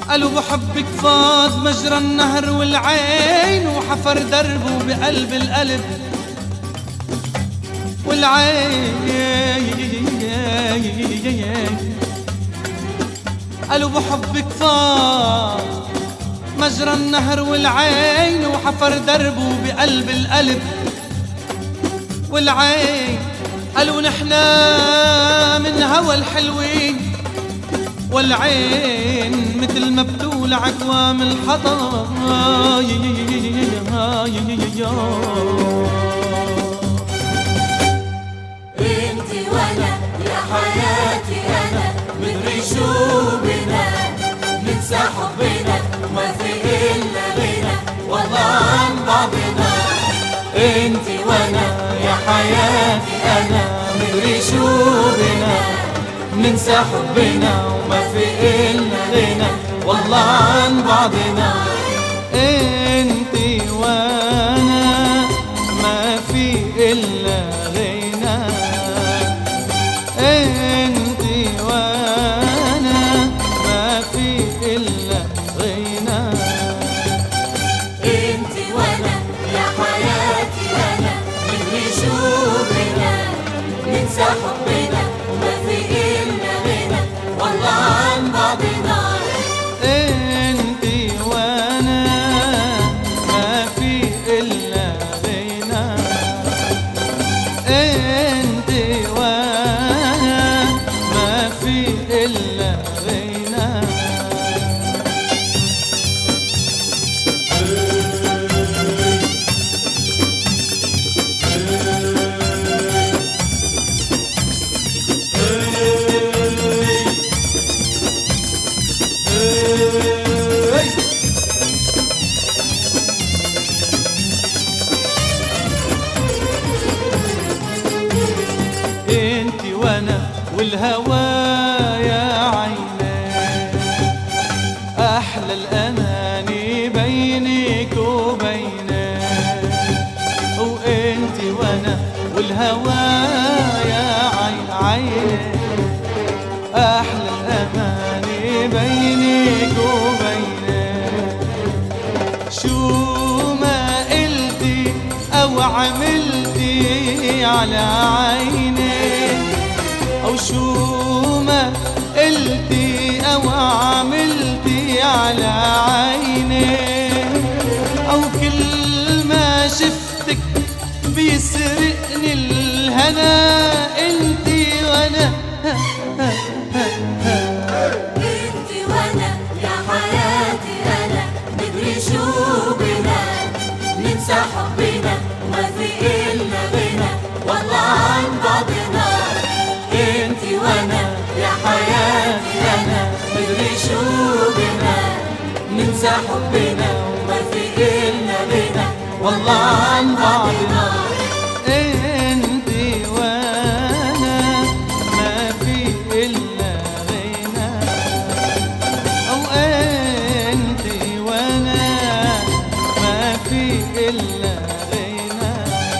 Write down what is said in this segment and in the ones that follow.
قالوا بحبك فاض مجرى النهر والعين، وحفر دربه بقلب القلب والعين. قالوا بحبك فاض مجرى النهر والعين، وحفر دربه بقلب القلب والعين. قالوا نحنا من هوى الحلوين، والعين مثل ما بتول عقوام الحطب. انتي وانا يا حياتي انا، مدري شو بنا ننسى حبنا وما في الا غنى والله عن بعضنا. انتي وانا يا حياتي انا، مدري شو بنا ننسى حبنا وما في إلا غنى والله عن بعضنا. انتي وانا ما في إلا غنى، انتي وانا ما في إلا غنى. انتي وانا يا حياتي انا، مدري شو بنا ننسى حبنا وما في إلا غنى والله عن بعضنا. انتي وانا ما في إلا غنى، انتي وانا ما في إلا غنى. انتي وانا والهوى يا عيني، احلى الاماني بينك وبيني. وانتي وانا والهوى يا عيني، احلى الاماني بينك وبيني. شو ما قلتي او عملتي على عيني، أو شو ما قلتي أو عملتي على عيني، أو كل ما شفتك بيسرقني الهنا. انتي وانا انتي وانا يا حياتي انا، مدري شو بنا ننسى حبنا وما في إلا غنى والله عن بعضنا. انتي وانا يا حياتي انا، مدري شو بنا ننسى حبنا وما في إلا غنى والله عن بعضنا. انتي وانا ما في إلا غنى، أو انتي وانا ما في إلا غنى.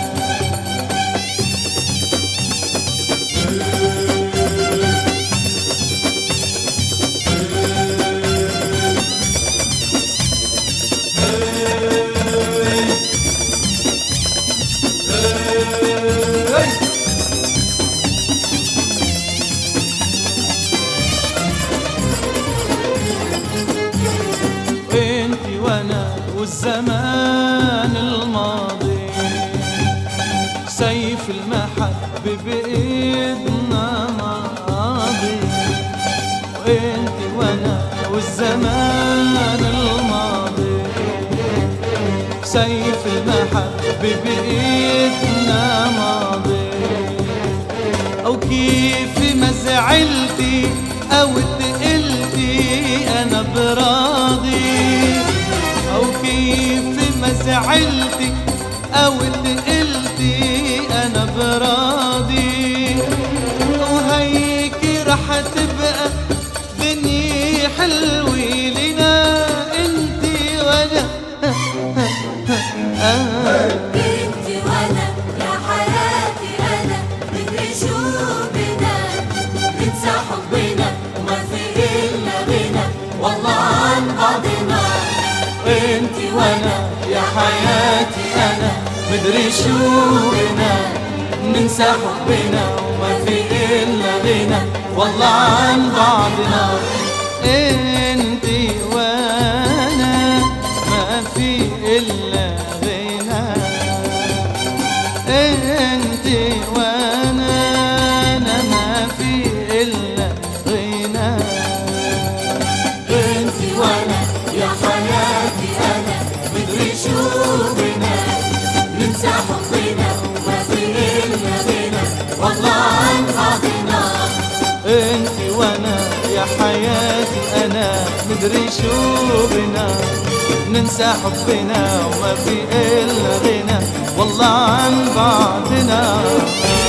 انتي وانا والزمان الماضي، سيف المحبة بإيدنا ماضي. وانتي وانا والزمان الماضي، سيف المحبة بإيدنا ماضي. أو كيف ما زعلتي أو تقلتي أنا براضي، أو كيف ما زعلتي أو تقلتي أنا براضي. وهيك رح تبقى دنيا حلوة لنا انتي وانا. انتي وانا يا حياتي انا، مدري شو بنا ننسى حبنا وما في إلا غنى والله عن وانا يا حياتي انا مدري شو بنا ننسى حبنا وما في الا غنى والله عن بعضنا. انتي وانا ما في الا غنى، انتي وانا انا ما في الا غنى. انتي وانا يا حياتي انا مدري شو بنا ننسى حبنا وما في الا غنى والله عن بعضنا. انتي وانا يا حياتي انا مدري شو بنا ننسى حبنا وما في الا غنى والله عن بعضنا.